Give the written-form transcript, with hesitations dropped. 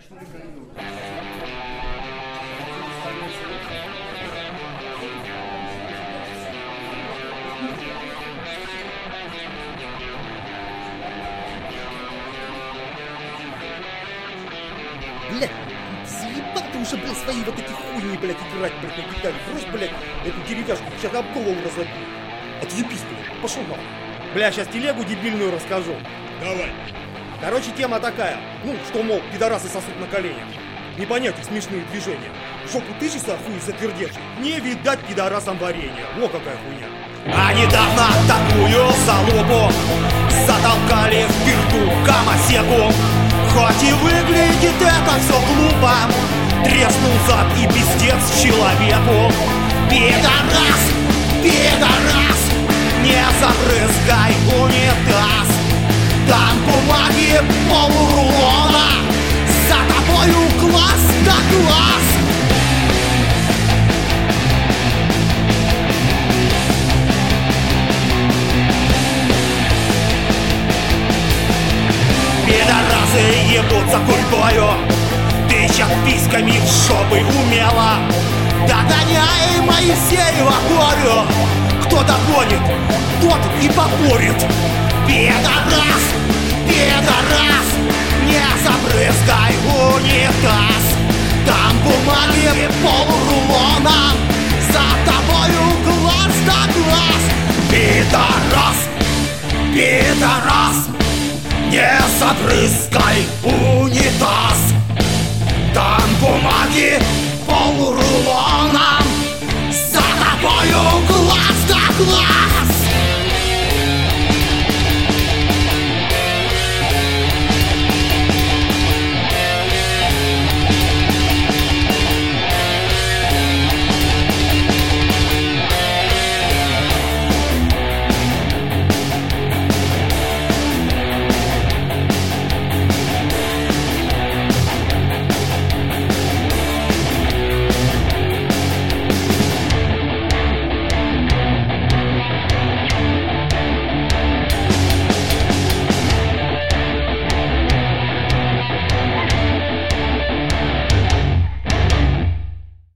Блядь, заебал ты уже, блядь, свои вот эти хуйни, блядь, играть, блядь, на гитаре. Брось, блядь, эту деревяшку, сейчас об голову разобью. Отъебись, блядь, пошел нахуй. Бля, сейчас телегу дебильную расскажу. Давай. Короче, тема такая. Ну, что, мол, пидорасы сосут на коленях. Не понять их смешные движения. Жопу тычется, хуй затвердевший. Не видать пидорасам варенья. Во какая хуйня. А недавно такую залупу затолкали в пирту гомосеку. Хоть и выглядит это все глупо, треснул зад и пиздец человеку. Пидорас, пидорас, не забрызгай унитаз. Там бумаги полрулона, за тобою глаз да глаз. Пидорасы ебутся культою, тычат письками в шопы умело. Догоняй Моисеева горю, кто догонит, тот и поборет. Пидорас, пидорас, не забрызгай унитаз. Там бумаги полрулона, за тобою глаз да глаз. Пидорас, пидорас, не забрызгай унитаз.